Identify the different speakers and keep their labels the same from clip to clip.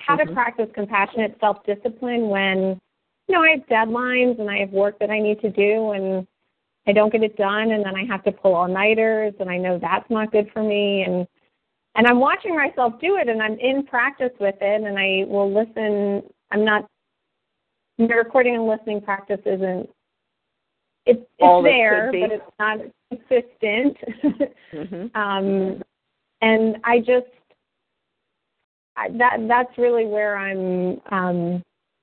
Speaker 1: how to practice compassionate self-discipline when, I have deadlines and I have work that I need to do and I don't get it done, and then I have to pull all-nighters, and I know that's not good for me. And I'm watching myself do it, and I'm in practice with it, and I will listen. The recording and listening practice isn't, it's there, but it's not consistent. And that's really where I'm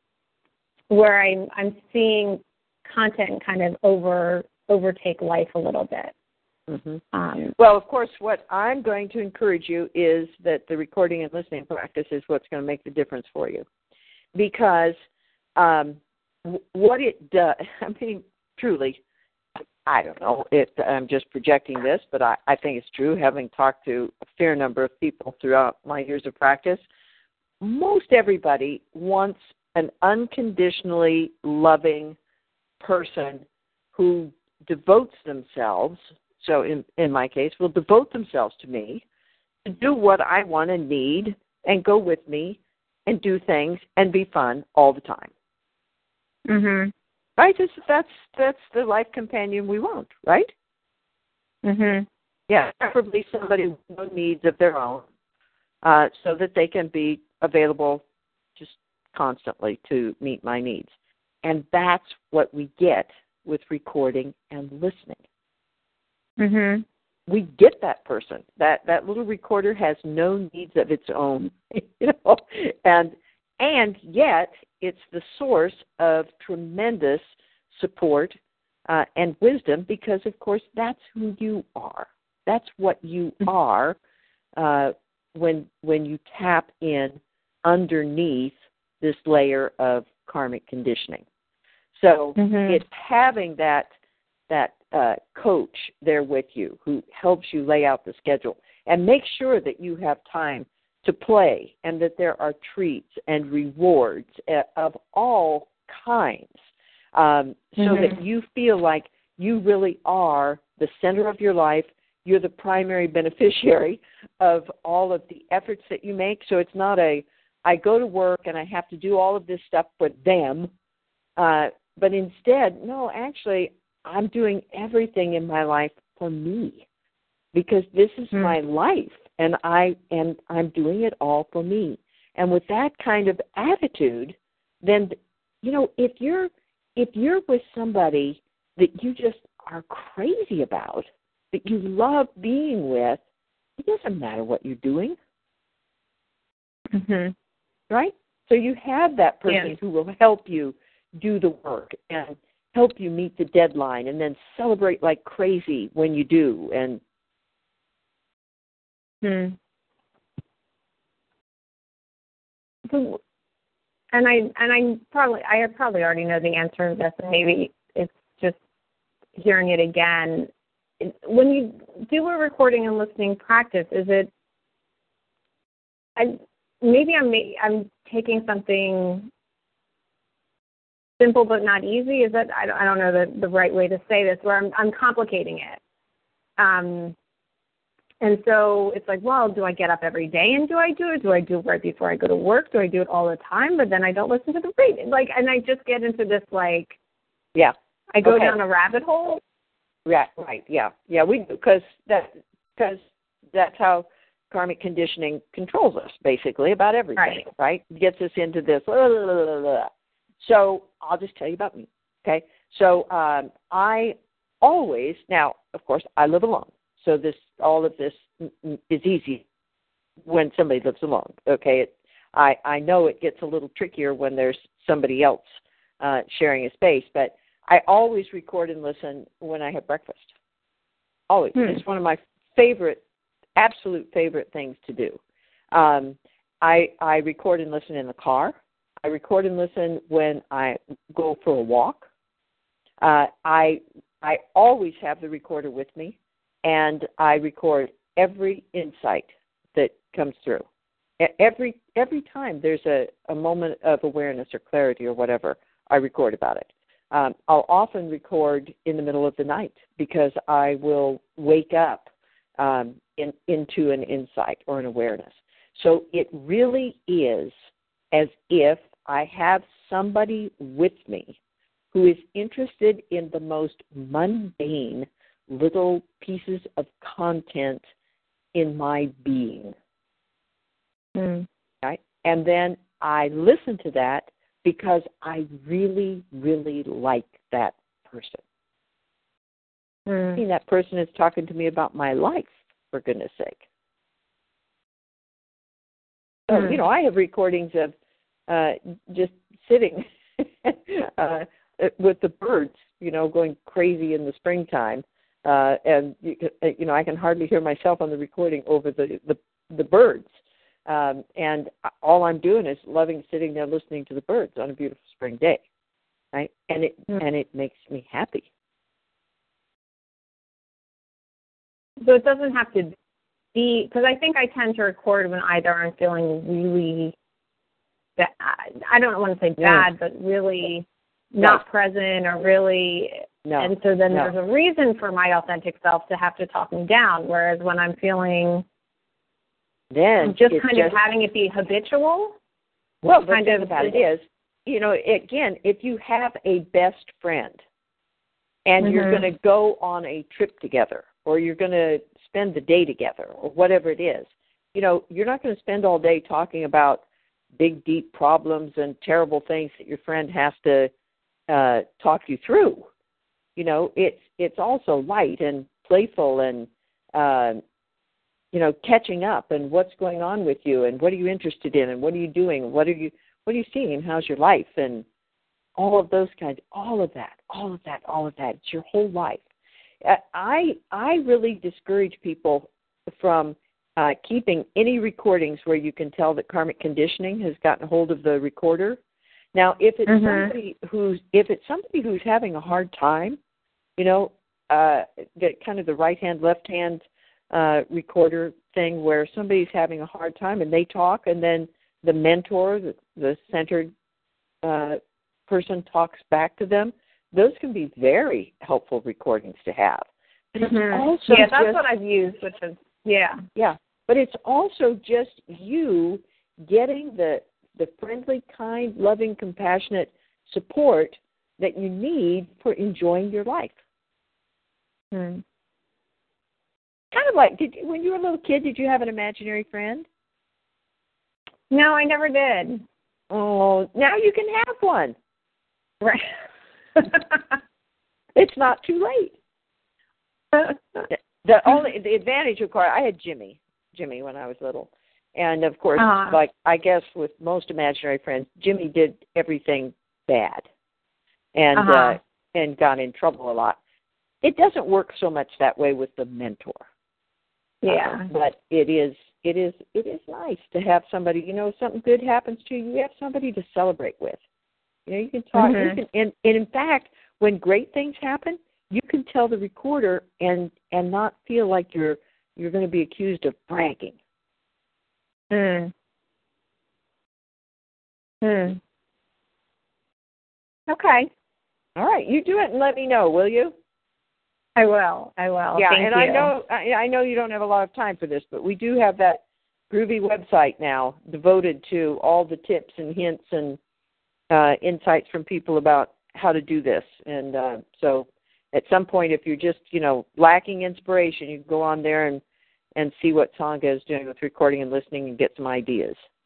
Speaker 1: seeing content kind of overtake life a little bit.
Speaker 2: Well, of course, what I'm going to encourage you is that the recording and listening practice is what's going to make the difference for you. Because what it does, truly, I don't know if I'm just projecting this, but I think it's true, having talked to a fair number of people throughout my years of practice. Most everybody wants an unconditionally loving person who devotes themselves, so in my case, will devote themselves to me, to do what I want and need, and go with me, and do things, and be fun all the time. Right? That's the life companion we want, right? Yeah, preferably somebody with no needs of their own, so that they can be available just constantly to meet my needs. And that's what we get with recording and listening. We get that person. That little recorder has no needs of its own, and yet it's the source of tremendous support and wisdom, because, of course, that's who you are. That's what you are when you tap in underneath this layer of karmic conditioning. So it's having that coach there with you who helps you lay out the schedule and make sure that you have time to play and that there are treats and rewards of all kinds, so that you feel like you really are the center of your life. You're the primary beneficiary of all of the efforts that you make. So it's not I go to work and I have to do all of this stuff for them, but instead, no, actually, I'm doing everything in my life for me, because this is my life, and I'm doing it all for me. And with that kind of attitude, then, if you're with somebody that you just are crazy about, that you love being with, it doesn't matter what you're doing. Right? So you have that person who will help you do the work and help you meet the deadline, and then celebrate like crazy when you do. And
Speaker 1: so, I probably already know the answer to this, and maybe it's just hearing it again. When you do a recording and listening practice, is it? Maybe I'm taking something simple but not easy. Is that I don't know the right way to say this, where I'm complicating it. And so it's like, well, do I get up every day and do I do it? Do I do it right before I go to work? Do I do it all the time? But then I don't listen to the radio. And I just get into this I go down a rabbit hole.
Speaker 2: Yeah, right. Yeah, we do, because that's how karmic conditioning controls us, basically, about everything. Right? Gets us into this. So I'll just tell you about me. Okay. So I always, now, of course, I live alone. So all of this is easy when somebody lives alone. Okay. I know it gets a little trickier when there's somebody else sharing a space, but I always record and listen when I have breakfast. Always. It's one of my absolute favorite things to do. I record and listen in the car. I record and listen when I go for a walk. I always have the recorder with me, and I record every insight that comes through. Every time there's a moment of awareness or clarity or whatever, I record about it. I'll often record in the middle of the night, because I will wake up into an insight or an awareness. So it really is as if I have somebody with me who is interested in the most mundane little pieces of content in my being. Right? And then I listen to that because I really, really like that person. I mean, that person is talking to me about my life, for goodness sake. So, I have recordings of just sitting with the birds, going crazy in the springtime. And, I can hardly hear myself on the recording over the birds. And all I'm doing is loving sitting there listening to the birds on a beautiful spring day. Right? And it makes me happy.
Speaker 1: So it doesn't have to be, because I think I tend to record when either I'm feeling really, I don't want to say bad, but really not present or really, and so then there's a reason for my authentic self to have to talk me down, whereas when I'm feeling,
Speaker 2: then
Speaker 1: just kind of having it be habitual.
Speaker 2: Well, the thing about it is, again, if you have a best friend and you're going to go on a trip together, or you're going to spend the day together, or whatever it is, you're not going to spend all day talking about big, deep problems and terrible things that your friend has to talk you through. It's also light and playful and, catching up and what's going on with you and what are you interested in and what are you doing, what are you seeing, and how's your life, and all of those kinds, all of that. It's your whole life. I really discourage people from keeping any recordings where you can tell that karmic conditioning has gotten hold of the recorder. Now, if it's somebody who's having a hard time, kind of the right hand, left hand recorder thing where somebody's having a hard time and they talk, and then the mentor, the centered person talks back to them. Those can be very helpful recordings to have. But it's also
Speaker 1: that's what I've used, which is,
Speaker 2: but it's also just you getting the friendly, kind, loving, compassionate support that you need for enjoying your life. Kind of like, when you were a little kid, did you have an imaginary friend?
Speaker 1: No, I never did.
Speaker 2: Oh, now you can have one.
Speaker 1: Right.
Speaker 2: It's not too late. The advantage, of course, I had Jimmy when I was little. And, of course, like I guess with most imaginary friends, Jimmy did everything bad and got in trouble a lot. It doesn't work so much that way with the mentor.
Speaker 1: Yeah.
Speaker 2: But it is nice to have somebody, something good happens to you, you have somebody to celebrate with. You can talk, and in fact, when great things happen, you can tell the recorder and not feel like you're going to be accused of bragging.
Speaker 1: Okay.
Speaker 2: All right, you do it and let me know, will you?
Speaker 1: I will.
Speaker 2: Yeah,
Speaker 1: Thank you.
Speaker 2: I know you don't have a lot of time for this, but we do have that groovy website now devoted to all the tips and hints and insights from people about how to do this. And so at some point, if you're just, lacking inspiration, you can go on there and see what Sangha is doing with recording and listening and get some ideas.